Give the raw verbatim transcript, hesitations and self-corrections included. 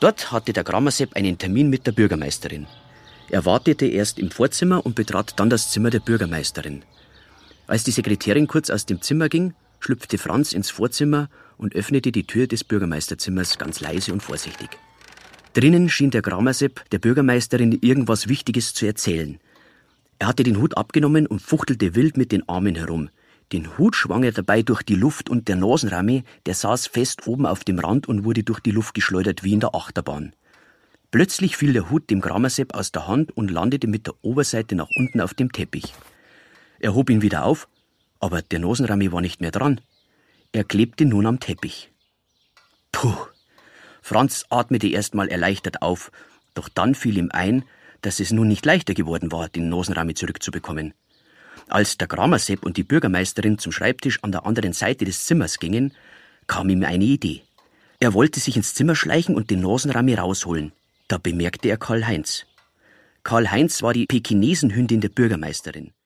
Dort hatte der Grammersepp einen Termin mit der Bürgermeisterin. Er wartete erst im Vorzimmer und betrat dann das Zimmer der Bürgermeisterin. Als die Sekretärin kurz aus dem Zimmer ging, schlüpfte Franz ins Vorzimmer und öffnete die Tür des Bürgermeisterzimmers ganz leise und vorsichtig. Drinnen schien der Grammersepp der Bürgermeisterin irgendwas Wichtiges zu erzählen. Er hatte den Hut abgenommen und fuchtelte wild mit den Armen herum. Den Hut schwang er dabei durch die Luft und der Nasenramme, der saß fest oben auf dem Rand und wurde durch die Luft geschleudert wie in der Achterbahn. Plötzlich fiel der Hut dem Grammersepp aus der Hand und landete mit der Oberseite nach unten auf dem Teppich. Er hob ihn wieder auf, aber der Nasenramme war nicht mehr dran. Er klebte nun am Teppich. Puh! Franz atmete erstmal erleichtert auf, doch dann fiel ihm ein, dass es nun nicht leichter geworden war, den Nasenramme zurückzubekommen. Als der Grammersepp und die Bürgermeisterin zum Schreibtisch an der anderen Seite des Zimmers gingen, kam ihm eine Idee. Er wollte sich ins Zimmer schleichen und den Nasenramme rausholen. Da bemerkte er Karl-Heinz. Karl-Heinz war die Pekinesenhündin der Bürgermeisterin.